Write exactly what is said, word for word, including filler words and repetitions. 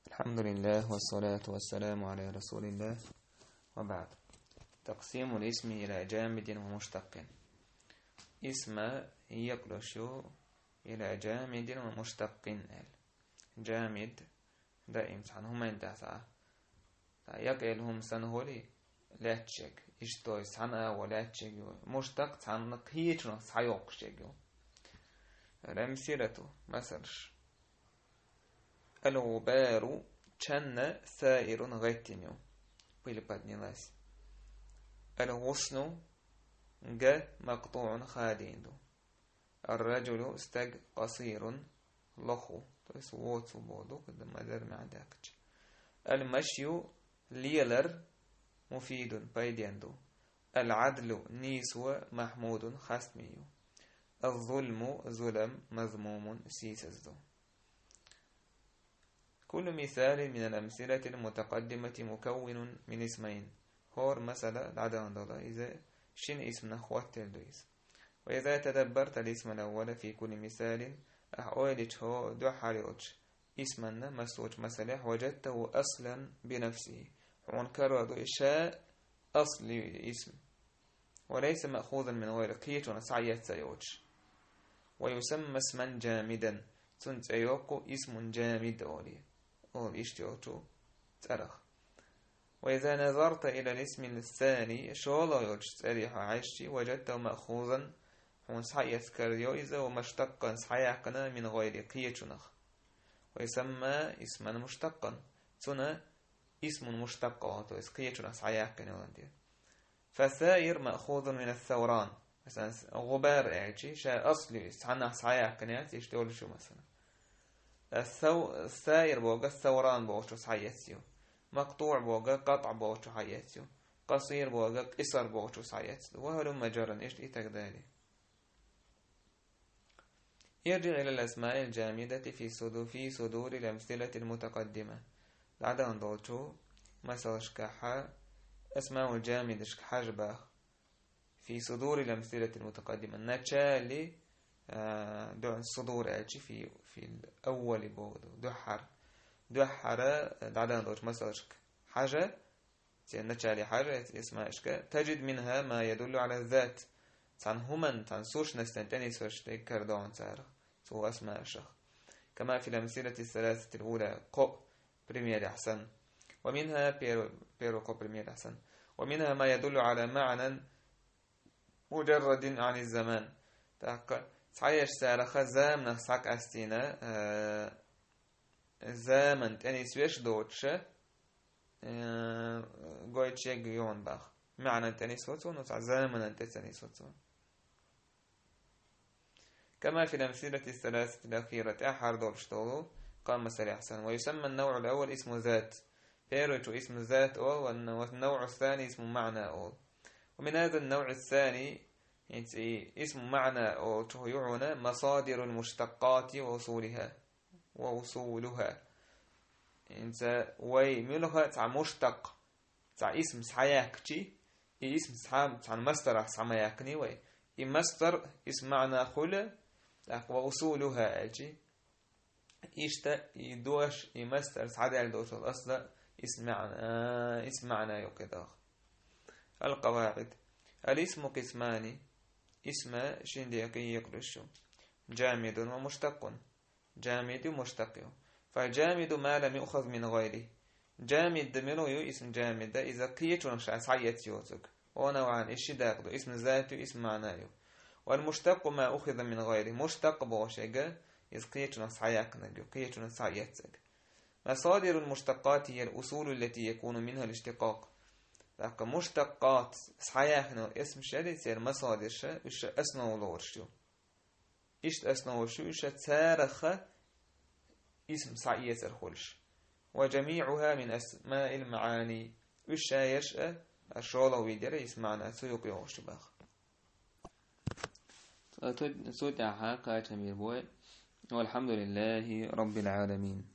الحمد لله والصلاة والسلام على رسول الله، وبعد. تقسيم الاسم إلى جامد ومشتق. اسم يقلش إلى جامد ومشتق. جامد دائم سان هما انتهى يقلهم سنهولي لا تشك اشتوي سانا ولا تشك مشتق سان هيتنا سايوك شيء رمسيرته مثلش الغبار كان ثائر غيتنيو بيلبادني لاس الغصن جا مقطوع خاديندو الرجل استج قصير لخو تسووت بودو قد ما در معداك المشي ليلر مفيد بايديندو العدل نيسو محمود خصميو الظلم ظلم مذموم سيسزدو. كل مثال من الأمثلة المتقدمة مكون من اسمين. هور مثلا العدد الله إذا شن اسم نخوات تلدويس. وإذا تدبرت الاسم الأول في كل مثال أحوالك هو دو حاليوش اسمنا مسوج مثلا وجدته أصلا بنفسه وانكر دو إشاء أصل اسم وليس مأخوذا من غير قيت ونسعيات سيوش ويسمى اسما جامدا سنت أيوكو اسم جامد أولي أول إشتيوتو تأرخ. وإذا نظرت إلى الاسم الثاني شولا يوجد تأريح عشتي وجدته مأخوذا ونسعيات كريويزا ومشتقا سحياقنا من غير قيت ونخ ويسمى اسما مشتقا سنة اسم مشتق قيت ونسعياقنا. فالثائر مأخوذ من الثوران مثلا غبار اعجي شيء أصلي سحنا سحياقنا يشتغل شو مثلا الثو... الثائر بوغا الثوران بوغا سحياتيو مقطوع بوغا قطع بوغا سحياتيو قصير بوغا قصر بوغا سحياتيو وهلم مجرا ايش تقدالي. يرجع إلى الأسماء الجامدة في صدور في صدور الأمثلة المتقدمة. بعد أن ضلتو مثلا شكحة أسماء الجامدة شكحجبة في صدور الأمثلة المتقدمة نتشالي دو الصدور أجي في في الأول بودو دحر دحر بعد أن ضلت مثلا شك حاجة نتشالي حاجة اسمها إشكا تجد منها ما يدل على الذات تان همان تان سوش نستنتني سوش تذكر دون سارة سو أسماء الشخص كما في الأمثلة الثلاثة الأولى قو بريمير أحسن ومنها بيرو بيرو قو بريمير أحسن ومنها ما يدل على معنى مجرد عن الزمان تاق صحيح سارة خزام نساق أستينا آه زمن تاني سويش دوتش آه قويتش يجيون باخ معنى تاني سوتون وتع زمن أنت تاني سوتون. كما في الأمثلة الثلاثة الأخيرة أحد دولشتولو قام مثل أحسن. ويسمى النوع الأول اسم ذات بيرتو اسم ذات أول والنوع الثاني اسم معنى أول. ومن هذا النوع الثاني يعني اسم معنى أو يعنى مصادر المشتقات ووصولها ووصولها إنت ويملها تع مشتق تع اسم سحياكتي اسم سحام تع مصدر سحماياكني وي مصدر اسم معنى خل ووصولها أجي إشتا يدوش يمصدر سعدال دوش الأصل اسم معنى اسم معنى يقدر. القواعد الاسم قسمان اسم شنديقي يقرش جامد ومشتق. جامد ومشتق فالجامد ما لم يؤخذ من غيره جامد منه اسم جامد إذا قيت ونشأ سعيت يوتك ونوعان الشداق اسم ذات اسم معناه. والمشتق ما أخذ من غيره مشتق بوشيغا إذ قيت ونسعيك قيت ونسعيتك. مصادر المشتقات هي الأصول التي يكون منها الاشتقاق. لكن مشتقات صحيحنا اسم شد يصير مصادر شا وش أسنو لورشو إيش أسنو وشو إيش تارخ اسم صحيح الخلش وجميعها من أسماء المعاني وش يشأ الشغل ويدري يسمعنا سيوقي وشباخ. صوت عها كاتمير بوي والحمد لله رب العالمين.